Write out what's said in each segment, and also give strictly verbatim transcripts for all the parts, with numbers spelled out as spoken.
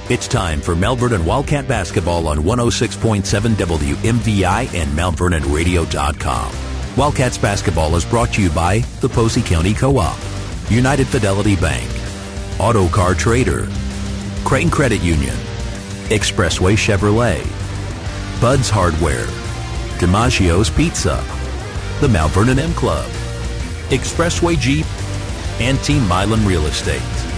It's time for Mount Vernon Wildcat Basketball on one oh six point seven W M V I and Mount Vernon Radio dot com. Wildcats Basketball is brought to you by the Posey County Co-op, United Fidelity Bank, Auto Car Trader, Creighton Credit Union, Expressway Chevrolet, Bud's Hardware, DiMaggio's Pizza, the Mount Vernon M Club, Expressway Jeep, and Team Milan Real Estate.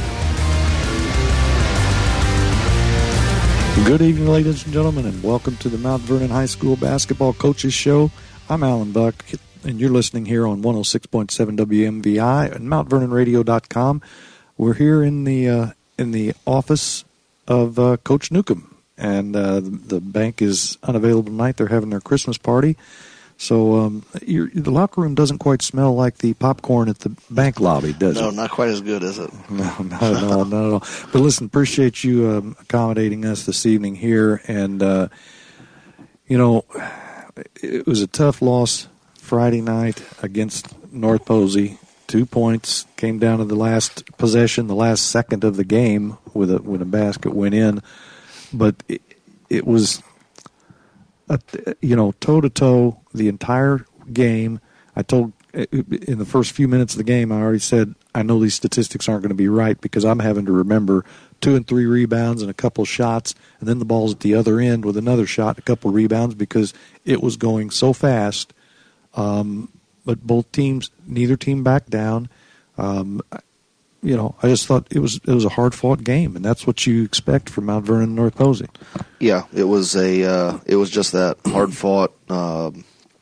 Good evening, ladies and gentlemen, and welcome to the Mount Vernon High School Basketball Coaches Show. I'm Alan Buck, and you're listening here on one oh six point seven W M V I and Mount Vernon Radio dot com. We're here in the uh, in the office of uh, Coach Newcomb, and uh, the, the bank is unavailable tonight. They're having their Christmas party. So um, your, the locker room doesn't quite smell like the popcorn at the bank lobby, does no, it? No, not quite as good, is it? No, not at all, not at all. But listen, appreciate you um, accommodating us this evening here. And, uh, you know, it was a tough loss Friday night against North Posey. Two points, came down to the last possession, the last second of the game with a, when a basket went in. But it, it was... Uh, you know, toe-to-toe the entire game. I told in the first few minutes of the game, I already said, I know these statistics aren't going to be right because I'm having to remember two and three rebounds and a couple shots, and then the ball's at the other end with another shot, a couple rebounds, because it was going so fast. Um, but both teams, neither team backed down. Um, you know, I just thought it was it was a hard-fought game, and that's what you expect from Mount Vernon and North Posey. Yeah, it was a uh, it was just that hard-fought, um,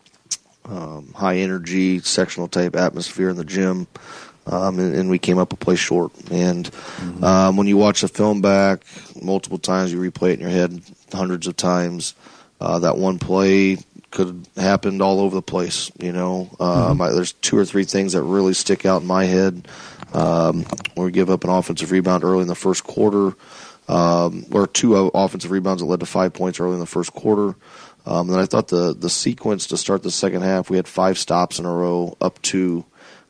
um, high-energy, sectional-type atmosphere in the gym, um, and, and we came up a play short. And mm-hmm. um, when you watch the film back multiple times, you replay it in your head hundreds of times. Uh, that one play could have happened all over the place. You know, um, mm-hmm. I, there's two or three things that really stick out in my head. Um, where we give up an offensive rebound early in the first quarter, um, or two offensive rebounds that led to five points early in the first quarter. Um, and I thought the, the sequence to start the second half, we had five stops in a row, up two.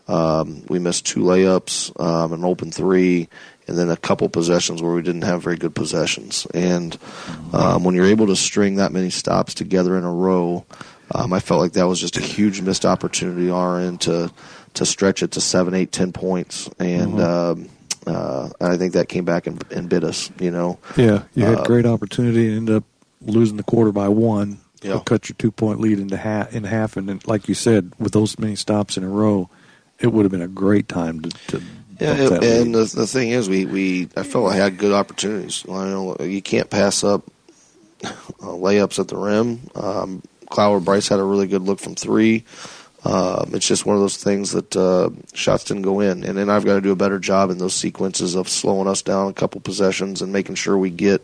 Um, we missed two layups, um, an open three, and then a couple possessions where we didn't have very good possessions. And um, when you're able to string that many stops together in a row, um, I felt like that was just a huge missed opportunity on our end to to stretch it to seven, eight, ten points, and mm-hmm. um, uh, I think that came back and, and bit us. You know, yeah, you had uh, great opportunity and ended up losing the quarter by one. Yeah. Cut your two point lead into half, in half, and then, like you said, with those many stops in a row, it would have been a great time to. to yeah, it, and the, the thing is, we, we I felt I had good opportunities. You know, you can't pass up uh, layups at the rim. Um, Clower Bryce had a really good look from three. Um, it's just one of those things that uh, shots didn't go in. And then I've got to do a better job in those sequences of slowing us down a couple possessions and making sure we get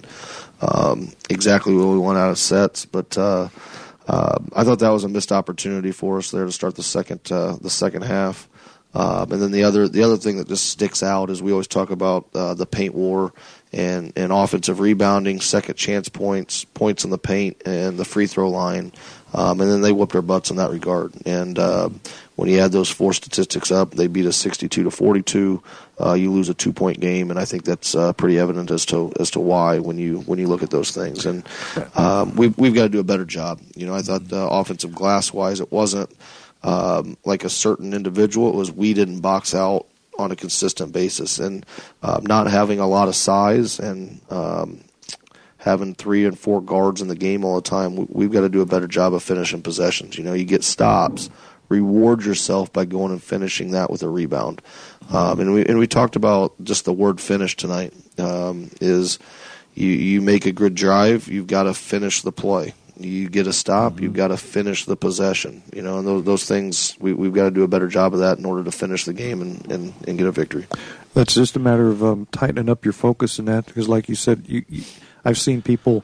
um, exactly what we want out of sets. But uh, uh, I thought that was a missed opportunity for us there to start the second uh, the second half. Um, and then the other the other thing that just sticks out is we always talk about uh, the paint war and, and offensive rebounding, second chance points, points in the paint, and the free throw line. Um, and then they whooped our butts in that regard. And uh, when you add those four statistics up, they beat us sixty-two to forty-two. Uh, you lose a two-point game, and I think that's uh, pretty evident as to as to why when you when you look at those things. And um, we've we've got to do a better job. You know, I thought uh, offensive glass-wise, it wasn't um, like a certain individual. It was we didn't box out on a consistent basis, and um, not having a lot of size and. Um, having three and four guards in the game all the time, we've got to do a better job of finishing possessions. You know, you get stops, reward yourself by going and finishing that with a rebound. Um, and we and we talked about just the word finish tonight. Um, is you you make a good drive, you've got to finish the play. You get a stop, mm-hmm. you've got to finish the possession. You know, and those those things we we've got to do a better job of that in order to finish the game and, and, and get a victory. That's just a matter of um, tightening up your focus in that, because, like you said, you. you I've seen people,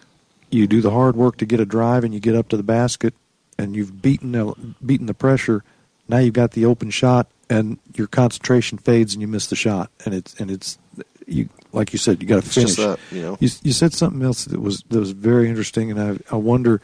you do the hard work to get a drive and you get up to the basket and you've beaten the, beaten the pressure. Now you've got the open shot and your concentration fades and you miss the shot. And it's, and it's you, like you said, you got to finish. It's just that, you know. You, you said something else that was, that was very interesting, and I, I wonder,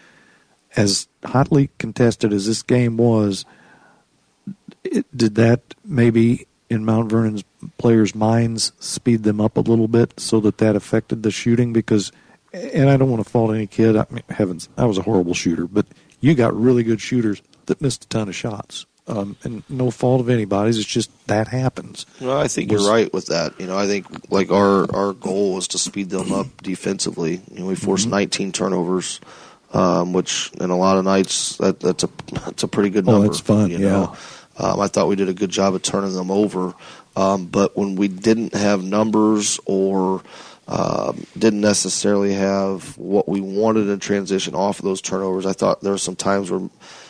as hotly contested as this game was, it, did that maybe in Mount Vernon's players' minds speed them up a little bit so that that affected the shooting? Because, and I don't want to fault any kid. I mean, heavens, I was a horrible shooter, but you got really good shooters that missed a ton of shots. Um, and no fault of anybody's. It's just that happens. Well, I think you're right with that. You know, I think like our, our goal was to speed them up defensively. You know, we forced mm-hmm. nineteen turnovers, um, which in a lot of nights that, that's a that's a pretty good number. Oh, that's fun. You yeah. know? Um, I thought we did a good job of turning them over, um, but when we didn't have numbers or um, didn't necessarily have what we wanted in transition off of those turnovers, I thought there were some times where.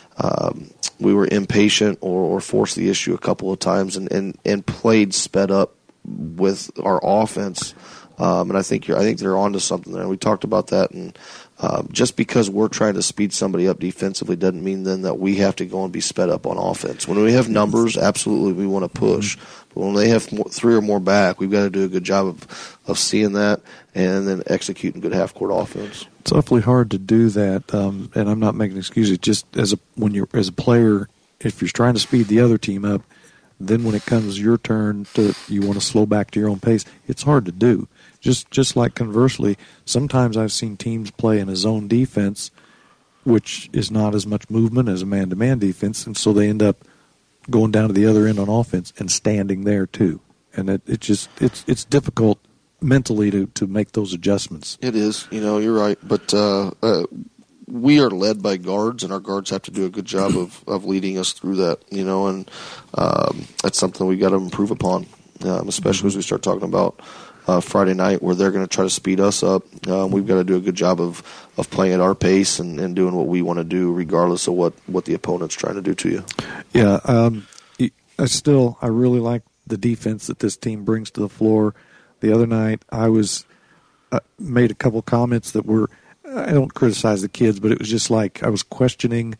Um, we were impatient or, or forced the issue a couple of times and, and, and played sped up with our offense. Um, and I think you're, I think they're onto something there. We talked about that. And um, just because we're trying to speed somebody up defensively doesn't mean then that we have to go and be sped up on offense. When we have numbers, absolutely we want to push. But when they have more, three or more back, we've got to do a good job of, of seeing that and then executing good half-court offense. It's awfully hard to do that, um, and I'm not making excuses. Just as a when you're as a player, if you're trying to speed the other team up, then when it comes your turn to you want to slow back to your own pace, it's hard to do. Just just like conversely, sometimes I've seen teams play in a zone defense, which is not as much movement as a man-to-man defense, and so they end up going down to the other end on offense and standing there too. And it, it just it's it's difficult mentally to, to make those adjustments. It is. You know, you're right. But uh, uh, we are led by guards, and our guards have to do a good job of, of leading us through that, you know, and um, that's something we got to improve upon, um, especially as we start talking about uh, Friday night where they're going to try to speed us up. Um, we've got to do a good job of, of playing at our pace and, and doing what we want to do regardless of what, what the opponent's trying to do to you. Yeah, um, I still, I really like the defense that this team brings to the floor. The other night, I was uh, made a couple comments that were, I don't criticize the kids, but it was just like I was questioning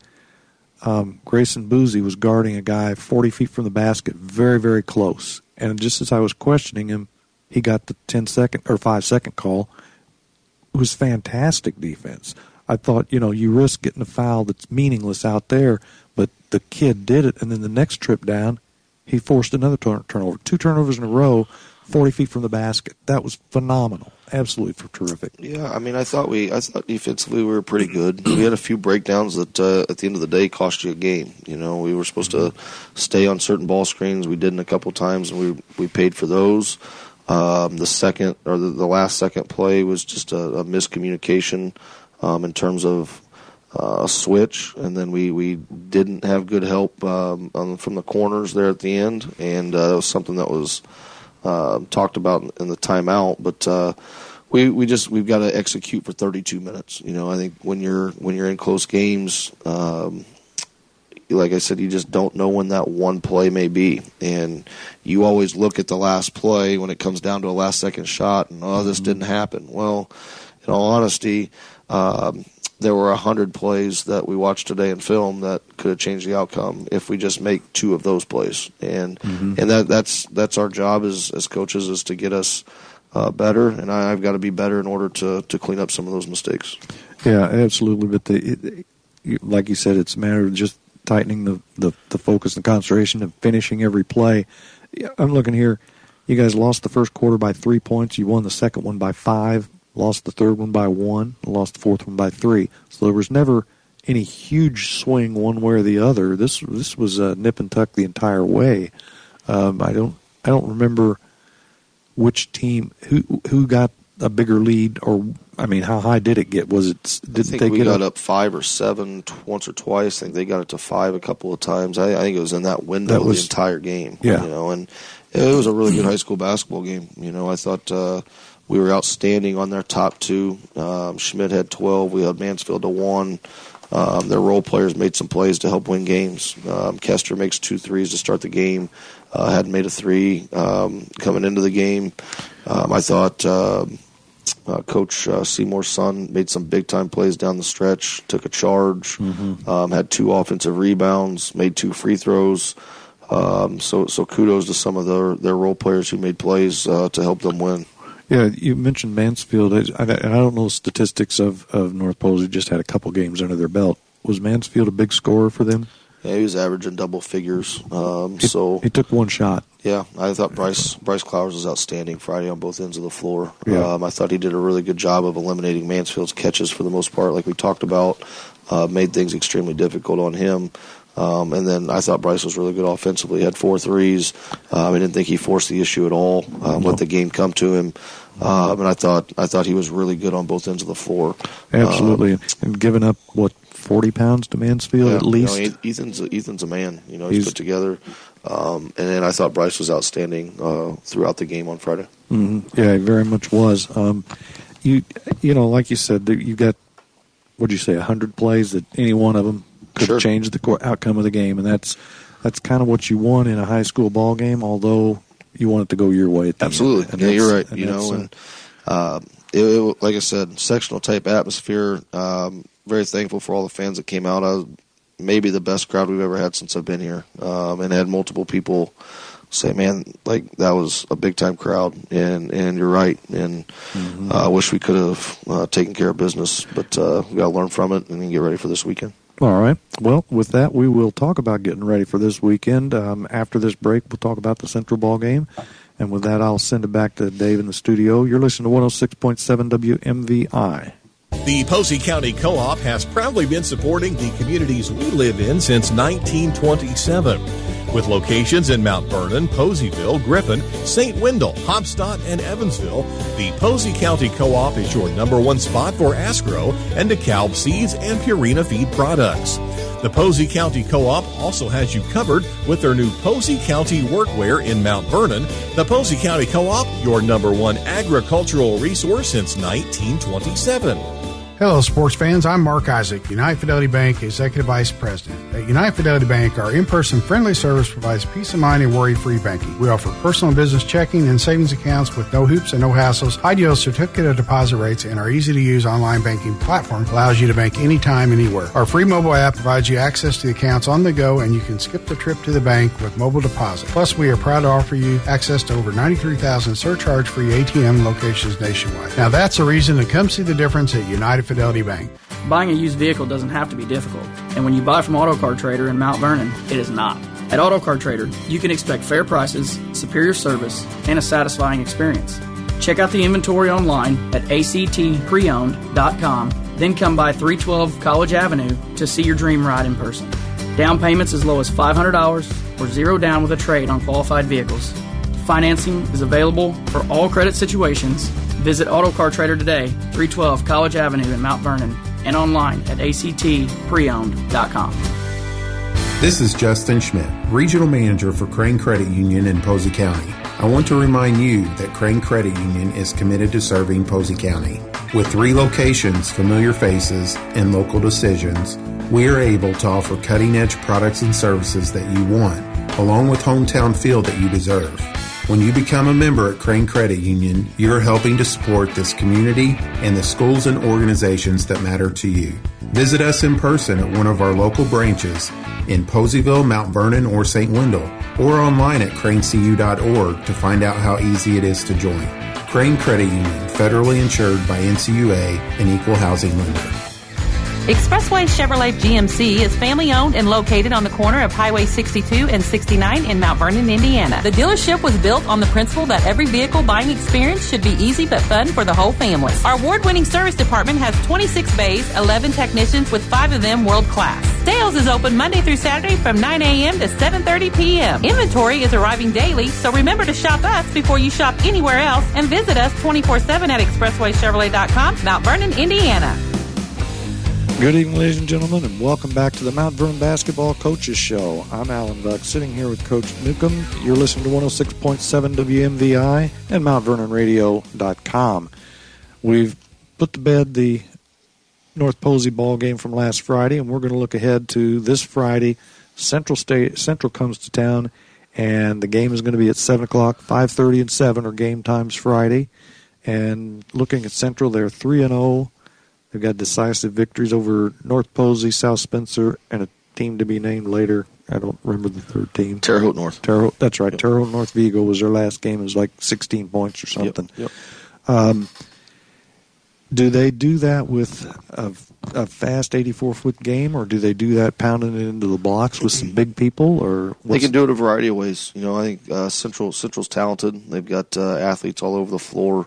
um, Grayson Boozy was guarding a guy forty feet from the basket, very, very close. And just as I was questioning him, he got the ten second or five second call. It was fantastic defense. I thought, you know, you risk getting a foul that's meaningless out there, but the kid did it. And then the next trip down, he forced another turn- turnover, two turnovers in a row. forty feet from the basket. That was phenomenal. Absolutely terrific. Yeah, I mean, I thought we, I thought defensively we were pretty good. We had a few breakdowns that uh, at the end of the day cost you a game. You know, we were supposed to stay on certain ball screens. We didn't a couple times, and we we paid for those. Um, the second or the, the last second play was just a, a miscommunication um, in terms of uh, a switch, and then we, we didn't have good help um, um, from the corners there at the end, and uh, that was something that was. Uh, talked about in the timeout, but uh, we we just we've got to execute for thirty-two minutes. You know, I think when you're when you're in close games, um, like I said, you just don't know when that one play may be, and you always look at the last play when it comes down to a last second shot, and oh, this didn't happen. Well, in all honesty, um, there were a hundred plays that we watched today in film that could have changed the outcome if we just make two of those plays. And mm-hmm. and that that's that's our job as as coaches is to get us uh, better. And I, I've got to be better in order to to clean up some of those mistakes. Yeah, absolutely. But the, it, like you said, it's a matter of just tightening the, the, the focus and concentration and finishing every play. I'm looking here. You guys lost the first quarter by three points. You won the second one by five. Lost the third one by one, lost the fourth one by three. So there was never any huge swing one way or the other. This this was a nip and tuck the entire way. Um, I don't I don't remember which team who who got a bigger lead, or I mean, how high did it get? Was it? Did I think they we get got up? up five or seven once or twice. I think they got it to five a couple of times. I, I think it was in that window that was, the entire game. Yeah, you know, and it was a really good high school basketball game. You know, I thought. Uh, We were outstanding on their top two. Um, Schmidt had twelve. We had Mansfield to one. Um, their role players made some plays to help win games. Um, Kester makes two threes to start the game. Uh, hadn't made a three um, coming into the game. Um, I thought uh, uh, Coach uh, Seymour's son made some big-time plays down the stretch, took a charge, mm-hmm. um, had two offensive rebounds, made two free throws. Um, so, so kudos to some of their, their role players who made plays uh, to help them win. Yeah, you mentioned Mansfield, and I don't know the statistics of, of North Posey, just had a couple games under their belt. Was Mansfield a big scorer for them? Yeah, he was averaging double figures. Um, he, so he took one shot. Yeah, I thought Bryce Bryce Clowers was outstanding Friday on both ends of the floor. Yeah. Um, I thought he did a really good job of eliminating Mansfield's catches for the most part, like we talked about. Uh, made things extremely difficult on him. Um, and then I thought Bryce was really good offensively. He had four threes. Um, I didn't think he forced the issue at all. Um, no. Let the game come to him. Um, and I thought I thought he was really good on both ends of the floor. Absolutely. Um, and giving up, what, forty pounds to Mansfield yeah, at least? You know, Ethan's, a, Ethan's a man. You know, he's, he's put together. Um, and then I thought Bryce was outstanding uh, throughout the game on Friday. Mm-hmm. Yeah, he very much was. Um, you you know, like you said, you got, what did you say, one hundred plays that any one of them could sure. change the outcome of the game, and that's that's kind of what you want in a high school ball game, although you want it to go your way at the Absolutely. end. Yeah, you're right. And you know, and uh, it, it, like I said, sectional type atmosphere. Um, very thankful for all the fans that came out. I was maybe the best crowd we've ever had since I've been here, um, and had multiple people say, "Man, like that was a big time crowd," and and you're right. And mm-hmm. uh, I wish we could have uh, taken care of business, but uh, we got to learn from it and then get ready for this weekend. All right. Well, with that, we will talk about getting ready for this weekend. Um, after this break, we'll talk about the Central ball game. And with that, I'll send it back to Dave in the studio. You're listening to one oh six point seven W M V I. The Posey County Co-op has proudly been supporting the communities we live in since nineteen twenty-seven. With locations in Mount Vernon, Poseyville, Griffin, Saint Wendell, Hopstadt, and Evansville, the Posey County Co-op is your number one spot for Asgrow and DeKalb seeds and Purina feed products. The Posey County Co-op also has you covered with their new Posey County Workwear in Mount Vernon. The Posey County Co-op, your number one agricultural resource since nineteen twenty-seven. Hello, sports fans. I'm Mark Isaac, United Fidelity Bank Executive Vice President. At United Fidelity Bank, our in-person friendly service provides peace of mind and worry-free banking. We offer personal and business checking and savings accounts with no hoops and no hassles, high-yield certificate of deposit rates, and our easy-to-use online banking platform allows you to bank anytime, anywhere. Our free mobile app provides you access to the accounts on the go, and you can skip the trip to the bank with mobile deposit. Plus, we are proud to offer you access to over ninety-three thousand surcharge-free A T M locations nationwide. Now, that's a reason to come see the difference at United Fidelity Bank. Buying a used vehicle doesn't have to be difficult, and when you buy from Auto Car Trader in Mount Vernon, it is not. At Auto Car Trader, you can expect fair prices, superior service, and a satisfying experience. Check out the inventory online at A C T pre owned dot com, then come by three twelve College Avenue to see your dream ride in person. Down payments as low as five hundred dollars or zero down with a trade on qualified vehicles. Financing is available for all credit situations. Visit Auto Car Trader today, three twelve College Avenue in Mount Vernon, and online at A C T pre owned dot com. This is Justin Schmidt, Regional Manager for Crane Credit Union in Posey County. I want to remind you that Crane Credit Union is committed to serving Posey County. With three locations, familiar faces, and local decisions, we are able to offer cutting-edge products and services that you want, along with hometown feel that you deserve. When you become a member at Crane Credit Union, you're helping to support this community and the schools and organizations that matter to you. Visit us in person at one of our local branches in Poseyville, Mount Vernon, or Saint Wendell, or online at crane c u dot org to find out how easy it is to join. Crane Credit Union, federally insured by N C U A, an equal housing lender. Expressway Chevrolet G M C is family-owned and located on the corner of Highway sixty-two and sixty-nine in Mount Vernon, Indiana. The dealership was built on the principle that every vehicle buying experience should be easy but fun for the whole family. Our award-winning service department has twenty-six bays, eleven technicians, with five of them world-class. Sales is open Monday through Saturday from nine a.m. to seven thirty p.m. Inventory is arriving daily, so remember to shop us before you shop anywhere else, and visit us twenty-four seven at expressway chevrolet dot com, Mount Vernon, Indiana. Good evening, ladies and gentlemen, and welcome back to the Mount Vernon Basketball Coaches Show. I'm Alan Buck, sitting here with Coach Newcomb. You're listening to one oh six point seven W M V I and Mount Vernon Radio dot com. We've put to bed the North Posey ball game from last Friday, and we're going to look ahead to this Friday. Central State Central comes to town, and the game is going to be at seven o'clock. five thirty and seven are game times Friday. And looking at Central, they're three and oh. They've got decisive victories over North Posey, South Spencer, and a team to be named later. I don't remember the third team. Terre Haute North. Terre Haute, that's right. Yep. Terre Haute North Vigo was their last game. It was like sixteen points or something. Yep. Yep. Um, Do they do that with a, a fast eighty-four foot game, or do they do that pounding it into the blocks with some big people? Or they can do it a variety of ways. You know, I think uh, Central Central's talented. They've got uh, athletes all over the floor.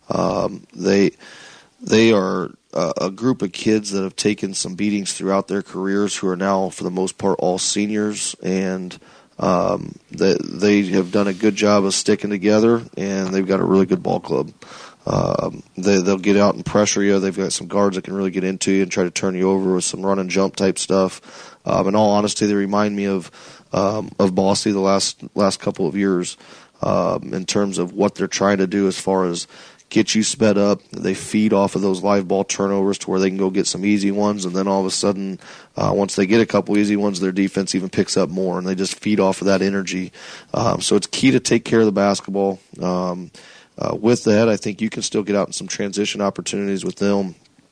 Um, they they are uh, a group of kids that have taken some beatings throughout their careers, who are now, for the most part, all seniors, and um, they they have done a good job of sticking together, and they've got a really good ball club. Um, they, they'll get out and pressure you. They've got some guards that can really get into you and try to turn you over with some run and jump type stuff. Um, in all honesty, they remind me of um, of Bosse the last last couple of years um, in terms of what they're trying to do as far as get you sped up. They feed off of those live ball turnovers to where they can go get some easy ones, and then all of a sudden, uh, once they get a couple easy ones, their defense even picks up more, and they just feed off of that energy. Um, so it's key to take care of the basketball. Um, Uh, with that, I think you can still get out in some transition opportunities with them.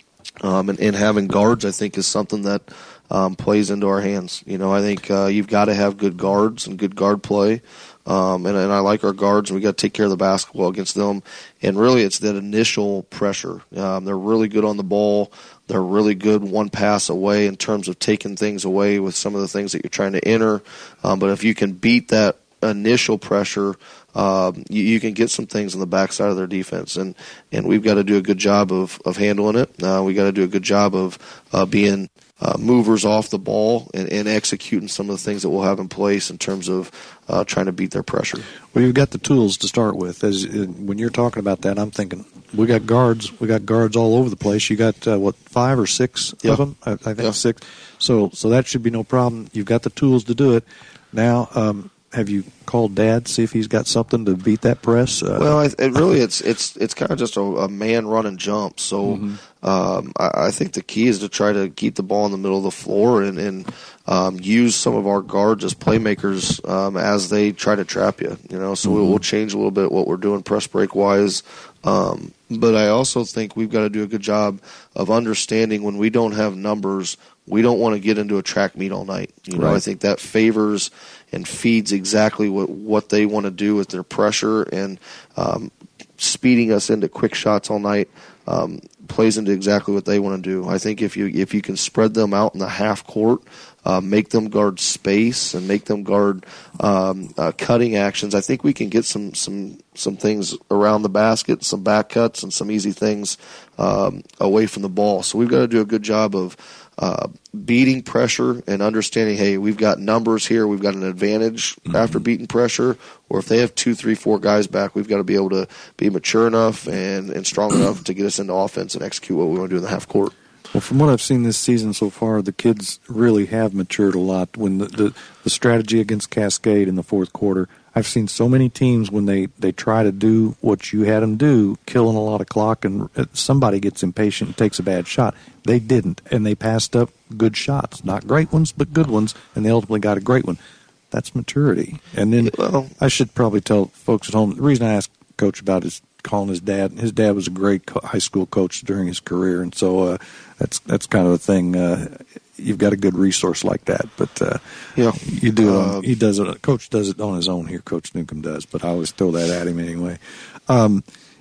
Um, and, and having guards, I think, is something that um, plays into our hands. You know, I think uh, you've got to have good guards and good guard play. Um, and, and I like our guards, and we got to take care of the basketball against them. And really, it's that initial pressure. Um, they're really good on the ball. They're really good one pass away in terms of taking things away with some of the things that you're trying to enter. Um, but if you can beat that initial pressure, Um, you, you can get some things on the backside of their defense, and, and we've got to do a good job of, of handling it. Uh, we got to do a good job of uh, being uh, movers off the ball and, and executing some of the things that we'll have in place in terms of uh, trying to beat their pressure. Well, you've got the tools to start with. As uh, when you're talking about that, I'm thinking we got guards. We got guards all over the place. You got uh, what five or six yeah. of them? I, I think yeah. six. So so that should be no problem. You've got the tools to do it. Now. Um, Have you called Dad, see if he's got something to beat that press? Uh, well, it, it really it's it's it's kind of just a, a man run and jump. So mm-hmm. um, I, I think the key is to try to keep the ball in the middle of the floor and, and um, use some of our guards as playmakers um, as they try to trap you. You know, so mm-hmm. we'll, we'll change a little bit what we're doing press break wise. Um, but I also think we've got to do a good job of understanding when we don't have numbers, we don't want to get into a track meet all night. You know, right. I think that favors and feeds exactly what, what they want to do with their pressure, and um, speeding us into quick shots all night um, plays into exactly what they want to do. I think if you if you can spread them out in the half court, uh, make them guard space and make them guard um, uh, cutting actions, I think we can get some some some things around the basket, some back cuts, and some easy things um, away from the ball. So we've got to do a good job of Uh, beating pressure and understanding, hey, we've got numbers here, we've got an advantage mm-hmm. after beating pressure, or if they have two, three, four guys back, we've got to be able to be mature enough and, and strong enough to get us into offense and execute what we want to do in the half court. Well, from what I've seen this season so far, the kids really have matured a lot. When the, the, the strategy against Cascade in the fourth quarter, I've seen so many teams when they, they try to do what you had them do, killing a lot of clock, and somebody gets impatient and takes a bad shot. They didn't, and they passed up good shots. Not great ones, but good ones, and they ultimately got a great one. That's maturity. And then well, I should probably tell folks at home, the reason I asked Coach about is calling his dad. His dad was a great high school coach during his career, and so uh, that's that's kind of the thing. Uh, you've got a good resource like that, but uh, yeah, you do it. On, uh, he does it. Coach does it on his own here. Coach Newcomb does, but I always throw that at him anyway. Um,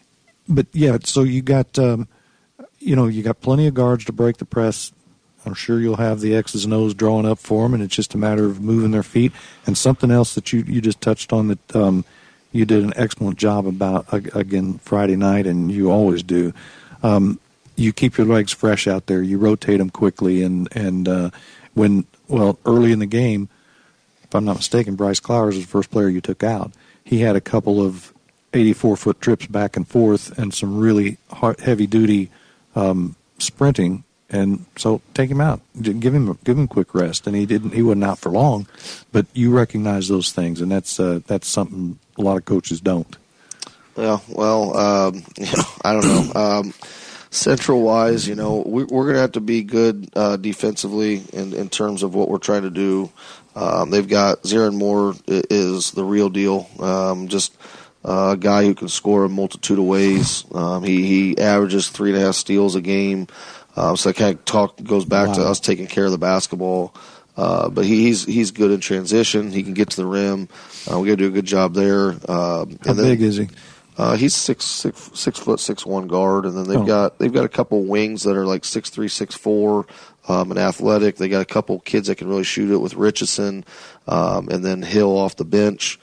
but yeah, so you got um, you know you got plenty of guards to break the press. I'm sure you'll have the X's and O's drawn up for them, and it's just a matter of moving their feet. And something else that you, you just touched on that um, you did an excellent job about, again, Friday night, and you always do. Um, you keep your legs fresh out there. You rotate them quickly. And, and uh, when, well, early in the game, if I'm not mistaken, Bryce Clowers was the first player you took out. He had a couple of eighty-four foot trips back and forth and some really heavy-duty um, sprinting. And so take him out, give him give him quick rest, and he didn't. He wasn't out for long, but you recognize those things, and that's uh, that's something a lot of coaches don't. Yeah, well, um, you know, I don't know. Um, Central wise, you know, we, we're going to have to be good uh, defensively in, in terms of what we're trying to do. Um, they've got Zarin Moore is the real deal. Um, just uh, a guy who can score a multitude of ways. Um, he he averages three and a half steals a game. Um, so that kind of talk goes back wow. to us taking care of the basketball. Uh, but he, he's he's good in transition. He can get to the rim. Uh, we got to do a good job there. Uh, How and then, big is he? Uh, he's six six six foot six one guard, and then they've Oh. got they've got a couple wings that are like six three six four, um, and athletic. They got a couple kids that can really shoot it with Richardson, um, and then Hill off the bench.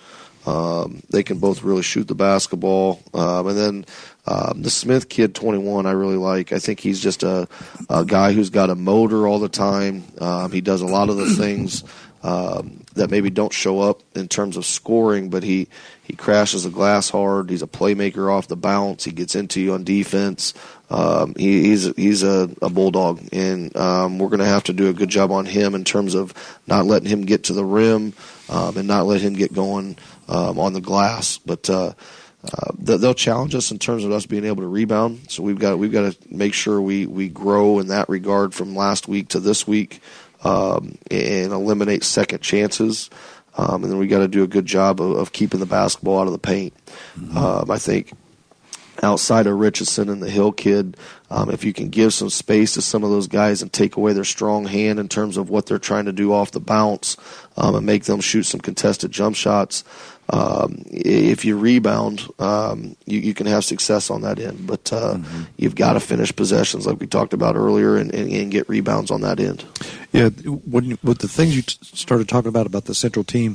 Um, they can both really shoot the basketball, um, and then um, the Smith kid, twenty-one, I really like. I think he's just a, a guy who's got a motor all the time. Um, he does a lot of the things um, that maybe don't show up in terms of scoring, but he, he crashes the glass hard. He's a playmaker off the bounce. He gets into you on defense. Um, he, he's he's a, a bulldog, and um, we're going to have to do a good job on him in terms of not letting him get to the rim um, and not let him get going um, on the glass. But uh, uh, they'll challenge us in terms of us being able to rebound. So we've got we've got to make sure we, we grow in that regard from last week to this week um, and eliminate second chances. Um, and then we got to do a good job of, of keeping the basketball out of the paint. Mm-hmm. Um, I think. Outside of Richardson and the Hill kid, um, if you can give some space to some of those guys and take away their strong hand in terms of what they're trying to do off the bounce um, and make them shoot some contested jump shots, um, if you rebound, um, you, you can have success on that end. But uh, mm-hmm. you've got to finish possessions like we talked about earlier and, and, and get rebounds on that end. Yeah, when you, with the things you t- started talking about about the Central team,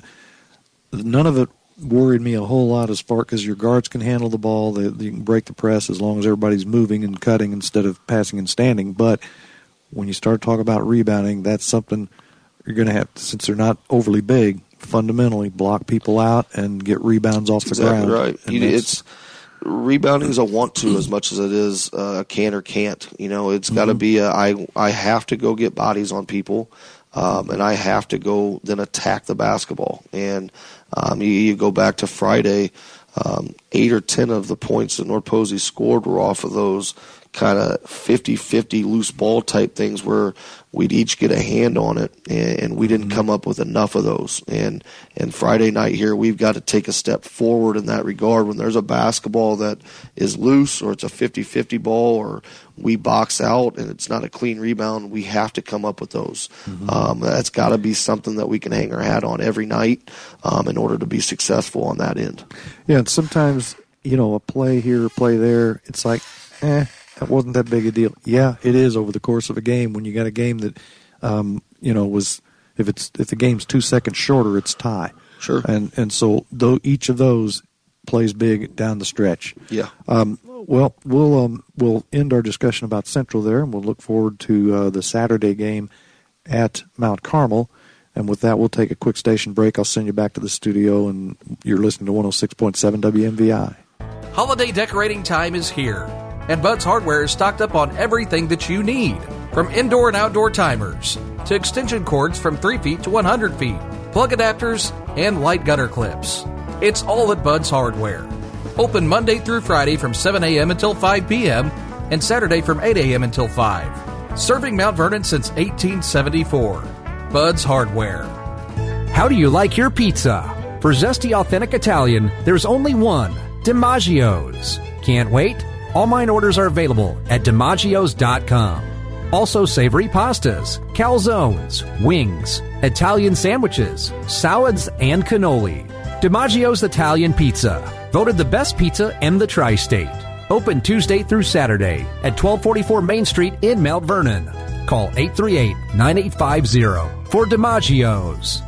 none of it worried me a whole lot as far because your guards can handle the ball. They, they can break the press as long as everybody's moving and cutting instead of passing and standing. But when you start talking about rebounding, that's something you're going to have, since they're not overly big, fundamentally block people out and get rebounds off that's the exactly ground. Right. You, it's rebounding is a want to as much as it is a can or can't. You know, it's got to Mm-hmm. be a, I I have to go get bodies on people. Um, and I have to go then attack the basketball. And um, you, you go back to Friday, um, eight or ten of the points that North Posey scored were off of those kind of fifty-fifty loose ball type things where we'd each get a hand on it, and, and we didn't come up with enough of those. And and Friday night here, we've got to take a step forward in that regard. When there's a basketball that is loose or it's a fifty-fifty ball or we box out and it's not a clean rebound, we have to come up with those. Mm-hmm. Um, that's got to be something that we can hang our hat on every night um, in order to be successful on that end. Yeah, and sometimes, you know, a play here, a play there, it's like, eh, that wasn't that big a deal. Yeah, it is over the course of a game. When you got a game that, um, you know, was if it's if the game's two seconds shorter, it's tie. Sure. And and so though each of those plays big down the stretch. Yeah. Um, well, we'll um, we'll end our discussion about Central there, and we'll look forward to uh, the Saturday game at Mount Carmel. And with that, we'll take a quick station break. I'll send you back to the studio, and you're listening to one oh six point seven W M V I. Holiday decorating time is here, and Bud's Hardware is stocked up on everything that you need, from indoor and outdoor timers to extension cords from three feet to one hundred feet, plug adapters, and light gutter clips. It's all at Bud's Hardware. Open Monday through Friday from seven a.m. until five p.m. and Saturday from eight a.m. until five. Serving Mount Vernon since eighteen seventy-four. Bud's Hardware. How do you like your pizza? For zesty, authentic Italian, there's only one, DiMaggio's. Can't wait? All mine orders are available at DiMaggios dot com. Also savory pastas, calzones, wings, Italian sandwiches, salads, and cannoli. DiMaggio's Italian Pizza, voted the best pizza in the tri-state. Open Tuesday through Saturday at twelve forty-four Main Street in Mount Vernon. Call eight three eight, nine eight five zero for DiMaggio's.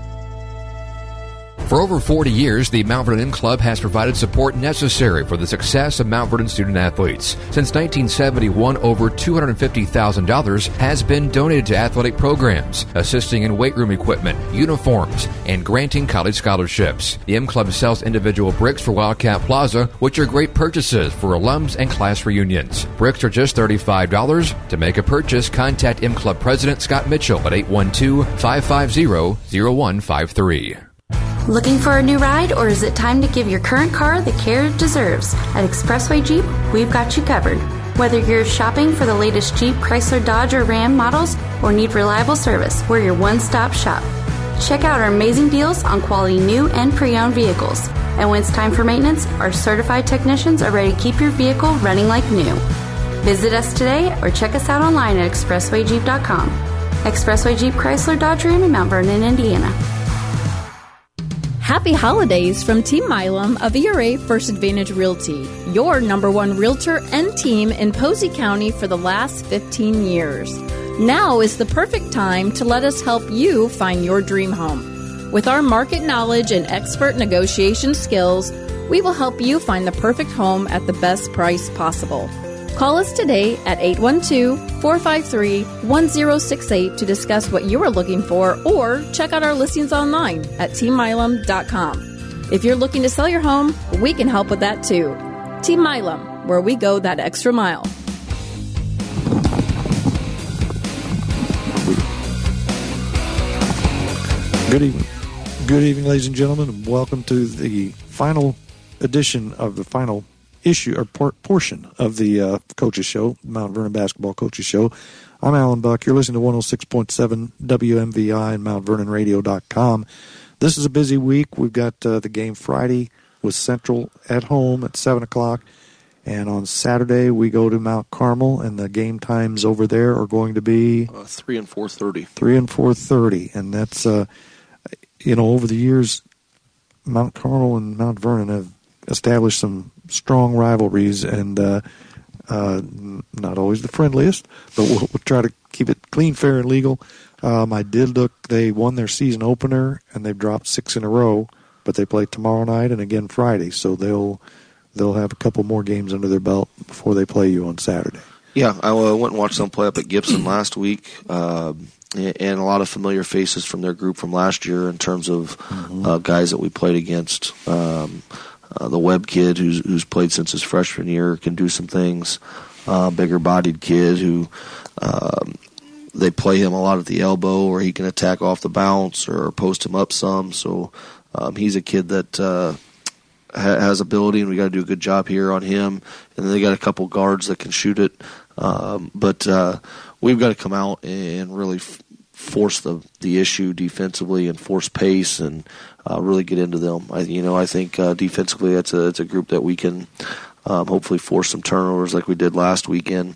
For over forty years, the Mount Vernon M Club has provided support necessary for the success of Mount Vernon student-athletes. Since nineteen seventy-one, over two hundred fifty thousand dollars has been donated to athletic programs, assisting in weight room equipment, uniforms, and granting college scholarships. The M Club sells individual bricks for Wildcat Plaza, which are great purchases for alums and class reunions. Bricks are just thirty-five dollars. To make a purchase, contact M Club President Scott Mitchell at eight one two, five five zero, zero one five three. Looking for a new ride, or is it time to give your current car the care it deserves? At Expressway Jeep, we've got you covered. Whether you're shopping for the latest Jeep, Chrysler, Dodge, or Ram models, or need reliable service, we're your one-stop shop. Check out our amazing deals on quality new and pre-owned vehicles. And when it's time for maintenance, our certified technicians are ready to keep your vehicle running like new. Visit us today or check us out online at expressway jeep dot com. Expressway Jeep, Chrysler, Dodge, Ram in Mount Vernon, Indiana. Happy holidays from Team Milam of E R A First Advantage Realty, your number one realtor and team in Posey County for the last fifteen years. Now is the perfect time to let us help you find your dream home. With our market knowledge and expert negotiation skills, we will help you find the perfect home at the best price possible. Call us today at eight one two, four five three, one zero six eight to discuss what you are looking for, or check out our listings online at team milam dot com. If you're looking to sell your home, we can help with that too. Team Milam, where we go that extra mile. Good evening. Good evening, ladies and gentlemen, and welcome to the final edition of the final issue or por- portion of the uh, Coaches Show, Mount Vernon Basketball Coaches Show. I'm Alan Buck. You're listening to one oh six point seven W M V I and mount vernon radio dot com. This is a busy week. We've got uh, the game Friday with Central at home at seven o'clock. And on Saturday, we go to Mount Carmel, and the game times over there are going to be uh, three and four thirty. three and four thirty. And that's, uh, you know, over the years, Mount Carmel and Mount Vernon have established some strong rivalries, and uh, uh, not always the friendliest, but we'll, we'll try to keep it clean, fair, and legal. Um, I did look, they won their season opener, and they've dropped six in a row, but they play tomorrow night and again Friday, so they'll they'll have a couple more games under their belt before they play you on Saturday. Yeah, I uh, went and watched them play up at Gibson last week, uh, and a lot of familiar faces from their group from last year in terms of mm-hmm. uh, guys that we played against. Um, Uh, the Webb kid, who's who's played since his freshman year, can do some things. Uh, bigger-bodied kid who um, they play him a lot at the elbow, or he can attack off the bounce or post him up some. So um, he's a kid that uh, ha- has ability, and we got to do a good job here on him. And then they got a couple guards that can shoot it, um, but uh, we've got to come out and really f- force the the issue defensively and force pace and. Uh, really get into them. I, you know, I think uh, defensively, it's a it's a group that we can um, hopefully force some turnovers like we did last weekend,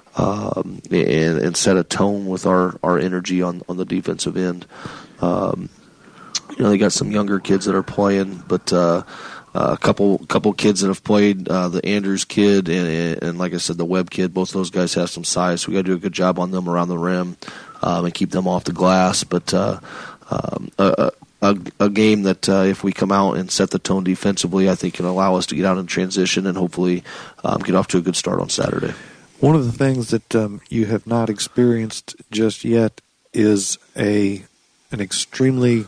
um, and and set a tone with our, our energy on, on the defensive end. Um, you know, they got some younger kids that are playing, but uh, a couple couple kids that have played. Uh, the Andrews kid and and like I said, the Webb kid. Both those guys have some size. So we got to do a good job on them around the rim um, and keep them off the glass. But uh, um, uh, A, a game that uh, if we come out and set the tone defensively, I think can allow us to get out in transition and hopefully um, get off to a good start on Saturday. One of the things that um, you have not experienced just yet is a an extremely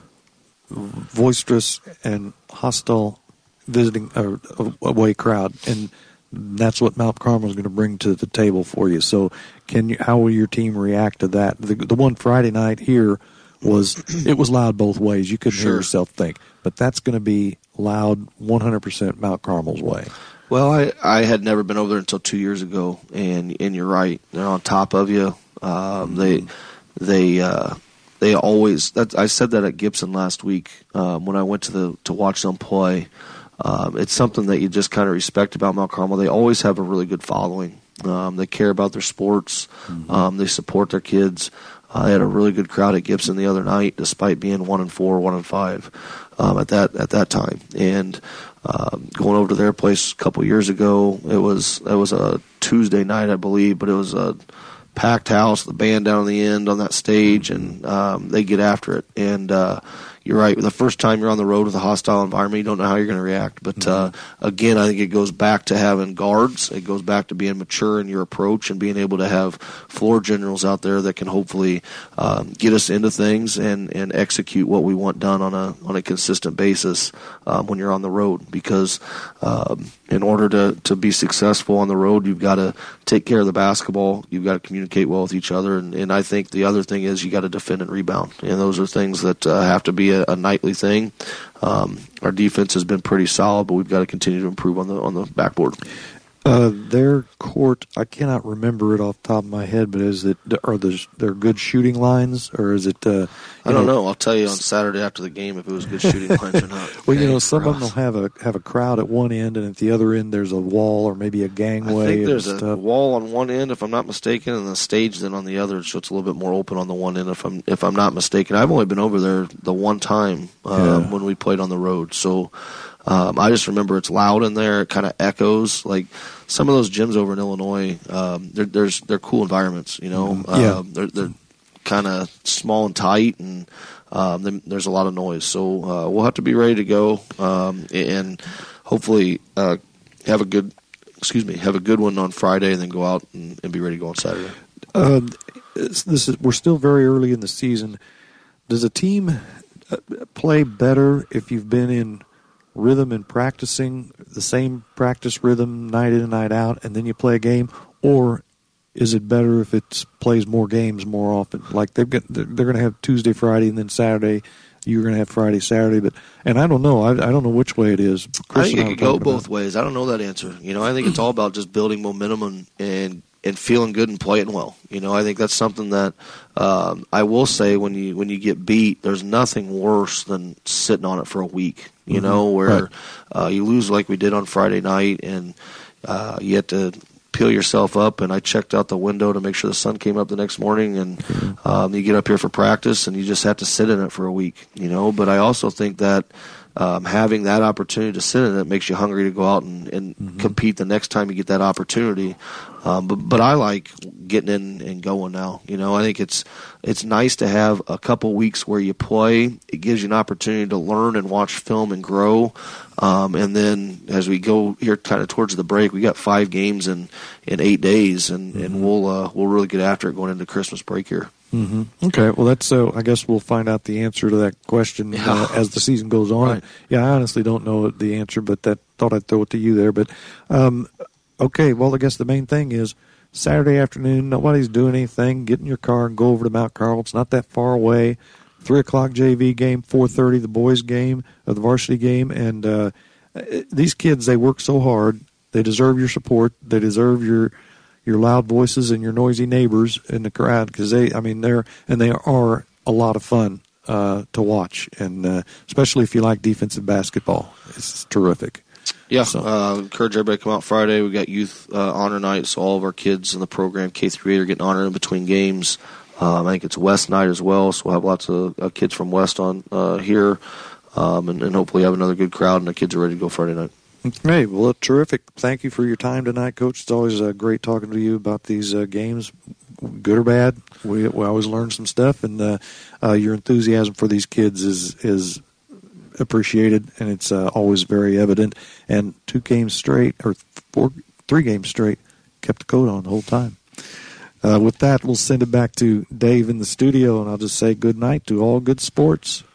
boisterous and hostile visiting or away crowd, and that's what Mount Carmel is going to bring to the table for you. So, can you? How will your team react to that? The, the one Friday night here. Was it was loud both ways. You couldn't sure. hear yourself think. But that's going to be loud one hundred percent Mount Carmel's way. Well, I, I had never been over there until two years ago, and and you're right. They're on top of you. Um, they they uh, they always. That, I said that at Gibson last week um, when I went to the to watch them play. Um, it's something that you just kind of respect about Mount Carmel. They always have a really good following. Um, they care about their sports. Mm-hmm. Um, they support their kids. Uh, they had a really good crowd at Gibson the other night, despite being one and four, one and five um, at that at that time. And um, going over to their place a couple years ago, it was it was a Tuesday night, I believe, but it was a packed house, the band down on the end on that stage, and um, they get after it. And uh, you're right. The first time you're on the road with a hostile environment, you don't know how you're going to react. But mm-hmm. uh, again, I think it goes back to having guards. It goes back to being mature in your approach and being able to have floor generals out there that can hopefully um, get us into things and, and execute what we want done on a on a consistent basis um, when you're on the road. Because um, in order to, to be successful on the road, you've got to take care of the basketball. You've got to communicate well with each other. And, and I think the other thing is you got to defend and rebound. And those are things that uh, have to be a, a nightly thing. Um, our defense has been pretty solid, but we've got to continue to improve on the on the backboard. Uh, their court, I cannot remember it off the top of my head, but is it, are there, there good shooting lines, or is it? Uh, I don't know, know. I'll tell you on Saturday after the game if it was good shooting lines or not. Well, you know, some of them will have a have a crowd at one end, and at the other end there's a wall or maybe a gangway. I think there's and a stuff. wall on one end, if I'm not mistaken, and the stage then on the other, so it's a little bit more open on the one end, if I'm if I'm not mistaken. I've only been over there the one time um, Yeah. when we played on the road, so. Um, I just remember it's loud in there. It kind of echoes. Like some of those gyms over in Illinois, um, they're, there's they're cool environments. You know, Mm-hmm. Yeah. um, they're they're kind of small and tight, and um, then there's a lot of noise. So uh, we'll have to be ready to go, um, and hopefully uh, have a good excuse me have a good one on Friday, and then go out and, and be ready to go on Saturday. Uh, this is we're still very early in the season. Does a team uh, play better if you've been in rhythm and practicing the same practice rhythm night in and night out, and then you play a game, or is it better if it plays more games more often? Like they've got, they're going to have Tuesday, Friday, and then Saturday. You're going to have Friday, Saturday, but and I don't know. I, I don't know which way it is. Chris I think and it I could go were talking both ways. I don't know that answer. You know, I think it's all about just building momentum and and, and feeling good and playing well. You know, I think that's something that um, I will say when you when you get beat, there's nothing worse than sitting on it for a week. You Mm-hmm. know, where Right. uh, you lose like we did on Friday night, and uh, you have to peel yourself up. And I checked out the window to make sure the sun came up the next morning, and um, you get up here for practice, and you just have to sit in it for a week. You know, but I also think that um, having that opportunity to sit in it makes you hungry to go out and, and Mm-hmm. compete the next time you get that opportunity. Um, but but I like getting in and going now. You know, I think it's it's nice to have a couple weeks where you play. It gives you an opportunity to learn and watch film and grow. Um, and then as we go here, kind of towards the break, we got five games in, in eight days, and, Mm-hmm. and we'll uh, we'll really get after it going into Christmas break here. Mm-hmm. Okay, well, that's so. I guess we'll find out the answer to that question uh, as the season goes on. Right. Yeah, I honestly don't know the answer, but that thought I'd throw it to you there. But um, okay, well, I guess the main thing is Saturday afternoon. Nobody's doing anything. Get in your car and go over to Mount Carmel. It's not that far away. Three o'clock J V game, four thirty the boys game, uh, the varsity game, and uh, these kids, they work so hard. They deserve your support. They deserve your. your loud voices and your noisy neighbors in the crowd, because they, I mean, they're, and they are a lot of fun uh, to watch, and uh, especially if you like defensive basketball. It's terrific. Yeah, So- uh, encourage everybody to come out Friday. We got youth uh, honor night, so all of our kids in the program, K through eight, are getting honored in between games. Um, I think it's West night as well, so we'll have lots of uh, kids from West on uh, here, um, and, and hopefully have another good crowd, and the kids are ready to go Friday night. Hey, well, terrific. Thank you for your time tonight, Coach. It's always uh, great talking to you about these uh, games, good or bad. We, we always learn some stuff, and uh, uh, your enthusiasm for these kids is is appreciated, and it's uh, always very evident. And two games straight, or four, three games straight, kept the coat on the whole time. Uh, with that, we'll send it back to Dave in the studio, and I'll just say good night to all good sports.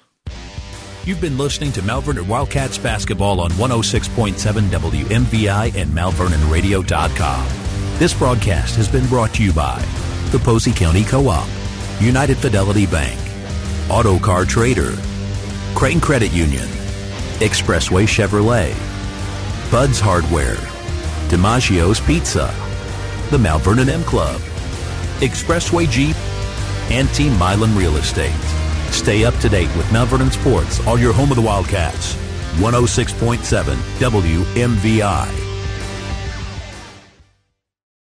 You've been listening to Mount Vernon Wildcats basketball on one oh six point seven W M V I and Mount Vernon Radio dot com. This broadcast has been brought to you by the Posey County Co-op, United Fidelity Bank, Auto Car Trader, Crane Credit Union, Expressway Chevrolet, Bud's Hardware, DiMaggio's Pizza, the Mount Vernon M Club, Expressway Jeep, and Team Milan Real Estate. Stay up to date with Mount Vernon Sports, all your home of the Wildcats. one oh six point seven W M V I.